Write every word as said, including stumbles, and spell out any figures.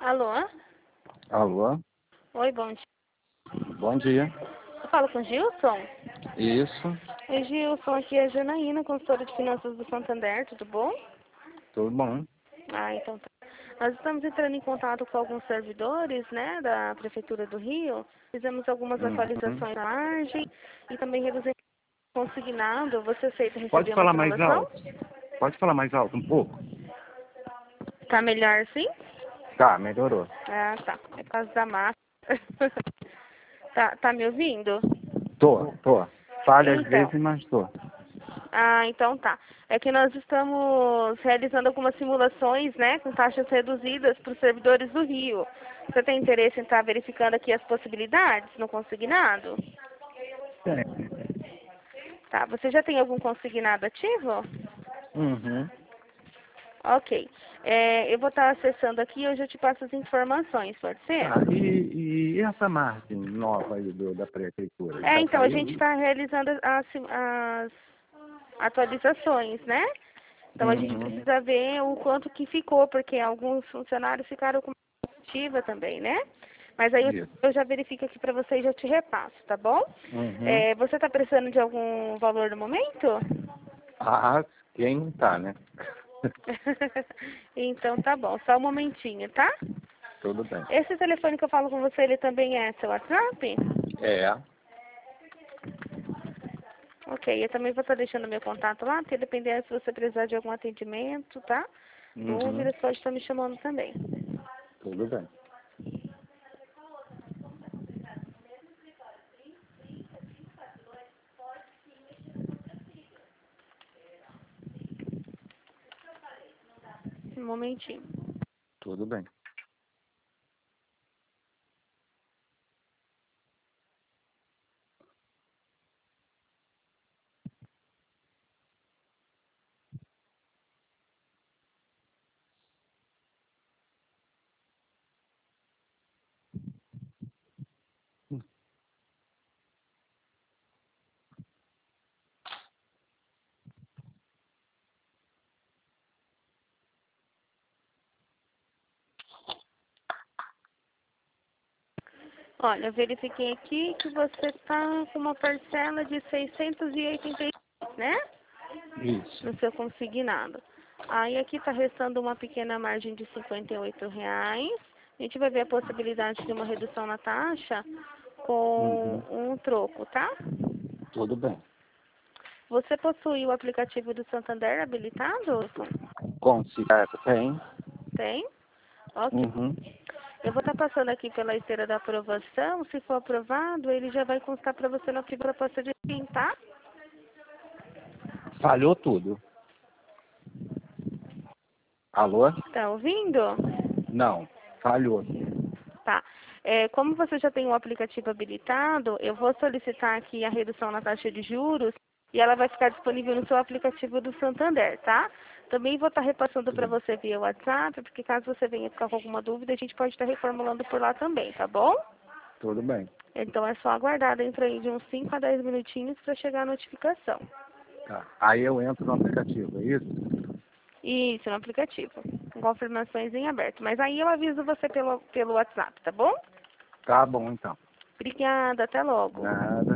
Alô? Alô? Oi, bom dia. Bom dia. Eu falo com o Gilson? Isso, Oi, Gilson, aqui é a Janaína, consultora de finanças do Santander, tudo bom? tudo bom? Ah, então tá. Nós estamos entrando em contato com alguns servidores, né, da Prefeitura do Rio. Fizemos algumas Uhum. atualizações na margem e também reduzimos o consignado. Você aceita Pode receber uma falar mais simulação? alto? Pode falar mais alto um pouco? Tá melhor sim? Tá, melhorou. Ah, tá. É por causa da máscara. tá, tá me ouvindo? Tô, tô. Falha às Então. vezes, mas tô. Ah, então tá. É que nós estamos realizando algumas simulações, né, com taxas reduzidas para os servidores do Rio. Você tem interesse em estar verificando aqui as possibilidades no consignado? Tem. Tá. Você já tem algum consignado ativo? Uhum. Ok. É, eu vou estar acessando aqui e hoje eu te passo as informações, pode ser? Tá, e, e essa margem nova aí do, da prefeitura? É, Já então, a saiu gente isso? está realizando as, as atualizações, né? Então a gente Uhum. precisa ver o quanto que ficou, porque alguns funcionários ficaram com ativa também, né? Mas aí eu, Isso. eu já verifico aqui para você e já te repasso, tá bom? Uhum. É, você está precisando de algum valor no momento? Ah, quem não tá, né? Então tá bom, só um momentinho, tá? Tudo bem. Esse telefone que eu falo com você, ele também é seu WhatsApp? É. Ok, eu também vou estar deixando meu contato lá, porque dependendo se você precisar de algum atendimento, tá? Uhum. Dúvidas, pode estar me chamando também. Tudo bem. Um momentinho. Tudo bem. Olha, eu verifiquei aqui que você está com uma parcela de seiscentos e oitenta e seis, né? Isso. No seu consignado. Aí aqui está restando uma pequena margem de cinquenta e oito reais. A gente vai ver a possibilidade de uma redução na taxa com Uhum. um troco, tá? Tudo bem. Você possui o aplicativo do Santander habilitado, Wilson? Considerado tem. Tem? Ok. Uhum. Eu vou estar passando aqui pela esteira da aprovação. Se for aprovado, ele já vai constar para você na proposta de fim, tá? Falhou tudo. Alô? Tá ouvindo? Não, falhou. Tá. É, como você já tem o aplicativo habilitado, eu vou solicitar aqui a redução na taxa de juros e ela vai ficar disponível no seu aplicativo do Santander, tá? Também vou estar repassando para você via WhatsApp, porque caso você venha ficar com alguma dúvida, a gente pode estar reformulando por lá também, tá bom? Tudo bem. Então é só aguardar dentro aí de uns cinco a dez minutinhos para chegar a notificação. Tá. Aí eu entro no aplicativo, é isso? Isso, no aplicativo. Com confirmações em aberto. Mas aí eu aviso você pelo, pelo WhatsApp, tá bom? Tá bom, então. Obrigada, até logo. Nada.